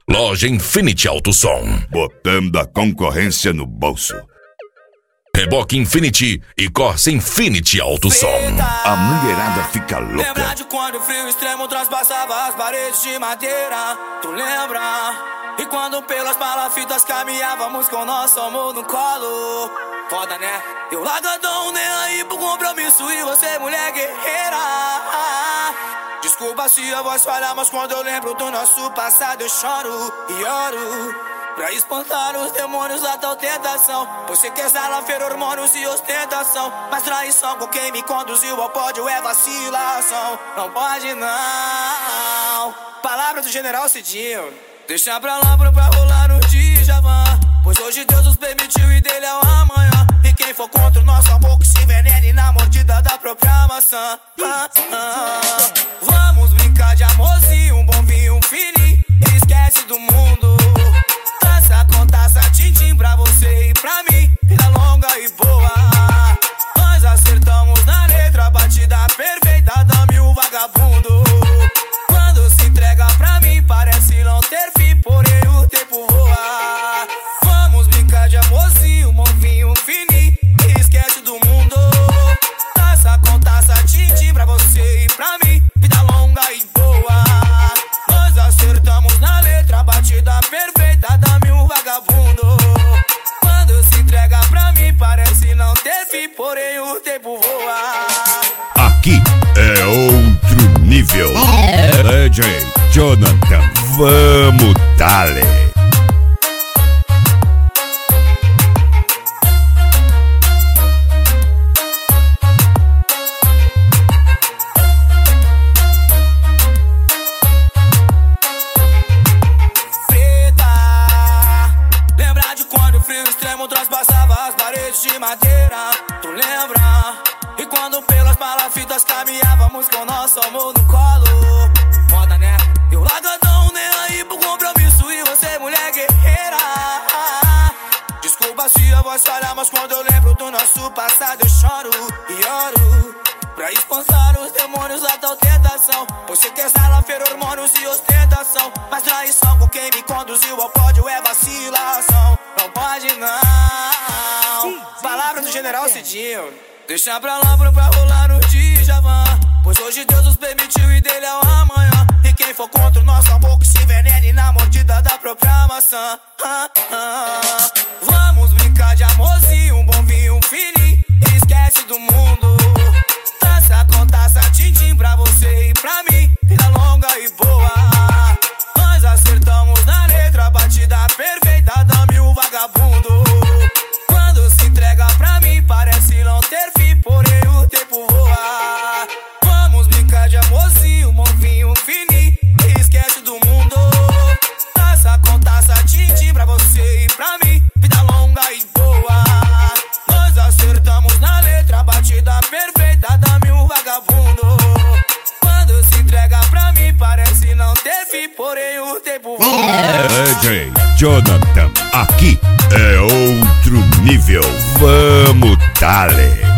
Loja Infinity Alto Som. Botando a concorrência no bolso. Reboque Infinity e Corsa Infinity Alto Som. A mulherada fica louca. Lembra de quando o frio extremo transpassava as paredes de madeira? Tu lembra? E quando pelas palafitas caminhávamos com nosso amor no colo? Foda, né? Eu largadão, nem aí pro compromisso e você, mulher guerreira. Desculpa se a voz falha, mas quando eu lembro do nosso passado eu choro e oro pra espantar os demônios da tal tentação. Você quer salafeiro, hormônios e ostentação, mas traição com quem me conduziu ao pódio é vacilação. Não pode não. Palavra do general Cidinho. Deixa pra lá pra rolar no Djavan, pois hoje Deus nos permitiu e dele é o amanhã. E quem for contra o nosso amor que se envenene na mordida da própria maçã. Vamos brincar de amorzinho, um bom vinho, um fininho, e esquece do mundo. Taça com taça, tim-tim pra você e pra mim, vida longa e boa. Nós acertamos na letra, batida perfeita, dame o vagabundo. Quando se entrega pra mim, parece não ter fim, porém o tempo voa. Vamos brincar de amorzinho, um bom vinho, um fininho, e esquece do mundo. Taça com taça, tim-tim pra você e pra mim, vida longa e boa. Nós acertamos na letra, batida perfeita, dame um vagabundo. Quando se entrega pra mim, parece não ter fim, porém o tempo voa. Aqui é outro nível. DJ Jonathan, vamos dale. Transpassava as paredes de madeira, tu lembra? E quando pelas palafitas caminhávamos com nosso amor no colo? Foda, né? Eu largadão, nem aí pro compromisso e você, mulher guerreira. Desculpa se a voz falha, mas quando eu lembro do nosso passado eu choro e oro pra espantar os demônios da tal tentação. Você quer salafeiro, hormônios e ostentação, mas traição com quem me conduziu ao pódio é vacilação. Não pode não. Palavra do general Cidinho. Deixa pra lá pra rolar no Djavan, pois hoje Deus nos permitiu e dele é o amanhã. E quem for contra o nosso amor que se envenene na mordida da própria maçã. Vamos brincar de amorzinho, um bom vinho, um fininho, e esquece do mundo. Taça com taça, tim-tim pra você e pra mim, vida longa e boa. Nós acertamos na letra, batida perfeita, dame o vagabundo. Quando se entrega pra mim, parece não ter fim, porém o tempo voa. Vamos brincar de amorzinho, um bom vinho, um fininho, e esquece do mundo. Taça com taça, tim-tim pra você e pra mim, vida longa e boa. Nós acertamos na letra, batida perfeita, dame um vagabundo. Quando se entrega pra mim, parece não ter fim, porém o tempo voa. DJ Jonathan, aqui é outro nível. Vamos dale.